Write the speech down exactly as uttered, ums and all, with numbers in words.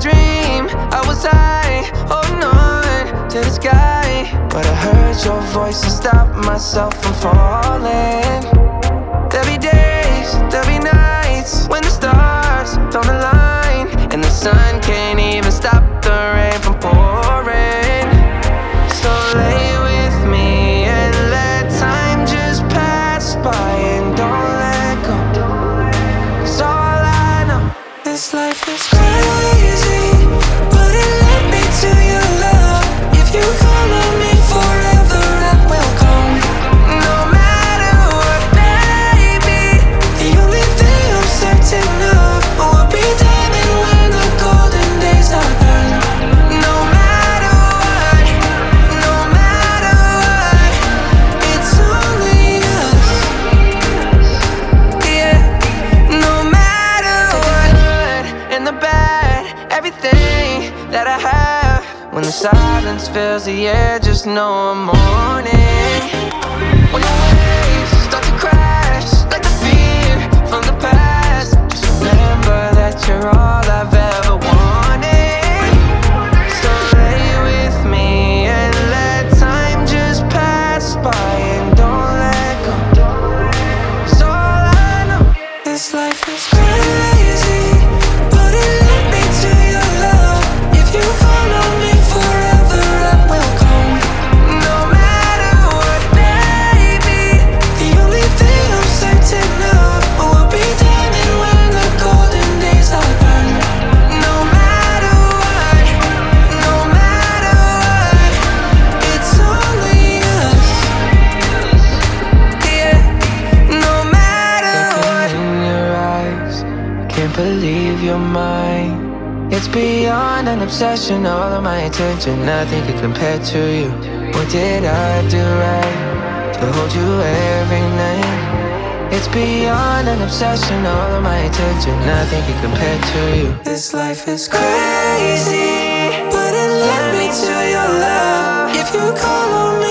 dream. I was high, holding on to the sky, but I heard your voice and stopped myself from falling. There'll be days, there'll be nights when the stars don't align, and the sun can't even stop the rain from pouring. So lay with me and let time just pass by, and don't let go, 'cause all I know, this life is crazy, but it led me to your love. If you call on me forever, I will come. No matter what, baby, the only thing I'm certain of will be diamond when the golden days are done. No matter what, no matter what, it's only us. Yeah, no matter what, the good and the bad, everything that I have. When the silence fills the air, just know I'm on it. When the waves start to crash, like the fear from the past, just remember that you're all I've ever wanted. So lay with me and let time just pass by, and don't let go, 'cause all I know, this life is crazy, but it led me to your love. If you call on me forever, I will come. No matter what, baby, the only thing I'm certain of will be diamond when the golden days are done. No matter what, no matter what, it's only us. Yeah, no matter what. Looking in your eyes, I can't believe you're mine. It's beyond an obsession, all of my attention, nothing can compare to you. What did I do right to hold you every night? It's beyond an obsession, all of my attention, nothing can compare to you. This life is crazy, but it led me to your love. If you call on me